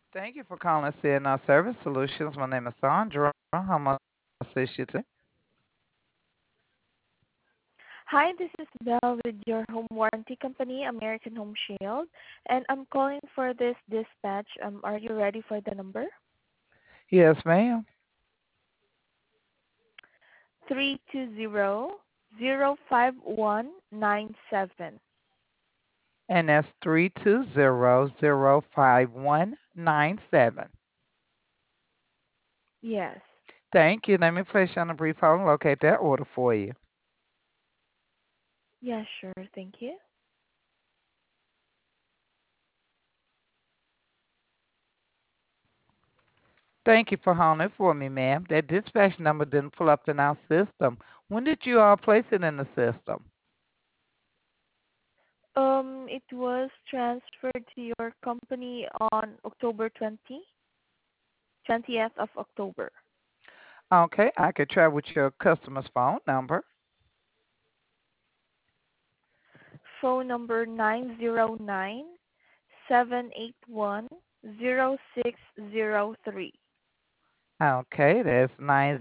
Thank you for calling CNR Service Solutions. My name is Sandra. How may I assist you today? Hi, this is Belle with your home warranty company, American Home Shield, and I'm calling for this dispatch. Are you ready for the number? Yes, ma'am. 320-05197. And that's 320-05197. Yes. Thank you. Let me place you on a brief hold and locate that order for you. Yeah, sure. Thank you. Thank you for holding for me, ma'am. That dispatch number didn't pull up in our system. When did you all place it in the system? It was transferred to your company on October 20th of October. Okay, I could try with your customer's phone number. Phone number 909-781-0603. Okay, that's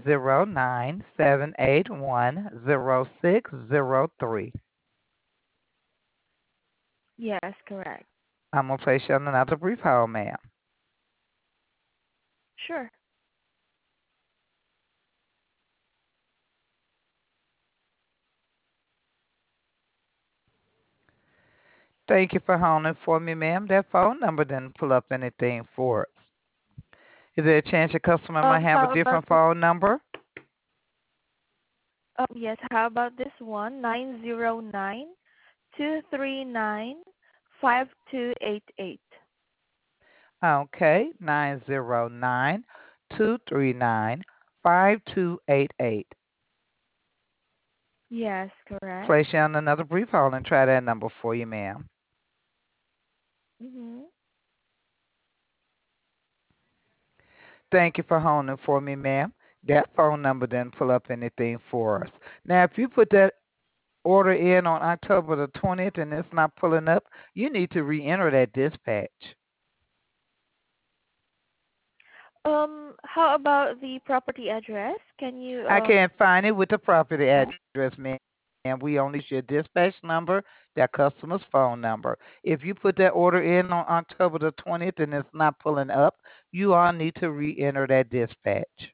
909-781-0603. Yes, correct. I'm going to place you on another brief hold, ma'am. Sure. Thank you for holding for me, ma'am. That phone number didn't pull up anything for us. Is there a chance your customer might have a How about different phone number? yes, how about this one? 909-239-5288. Okay, 909-239-5288. Yes, correct. Place you on another brief hold and try that number for you, ma'am. Mm-hmm. Thank you for holding for me, ma'am. That phone number didn't pull up anything for us. Now, if you put that order in on October the 20th and it's not pulling up, you need to re-enter that dispatch. How about the property address? Can you I can't find it with the property address, ma'am. We only see your dispatch number, that customer's phone number. If you put that order in on October the 20th and it's not pulling up, you all need to re-enter that dispatch.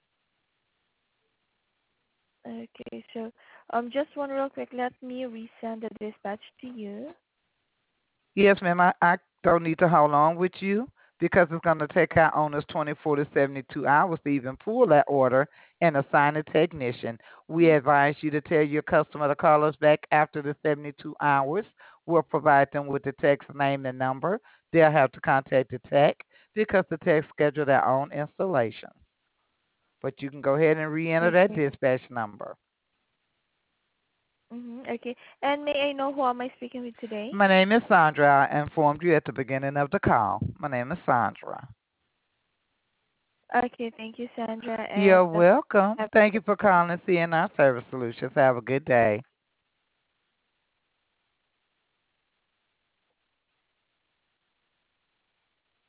Okay, so just one real quick, let me resend the dispatch to you. Yes, ma'am. I don't need to hold on with you because it's going to take our owners 24 to 72 hours to even pull that order and assign a technician. We advise you to tell your customer to call us back after the 72 hours. We'll provide them with the text name and number. They'll have to contact the tech because the tech schedule their own installation. But you can go ahead and re-enter that Okay. dispatch number. Mm-hmm. Okay. And may I know who am I speaking with today? My name is Sandra. I informed you at the beginning of the call. My name is Sandra. Okay, thank you, Sandra, and You're welcome. have a Thank good you for day. calling CNI Service Solutions. Have a good day.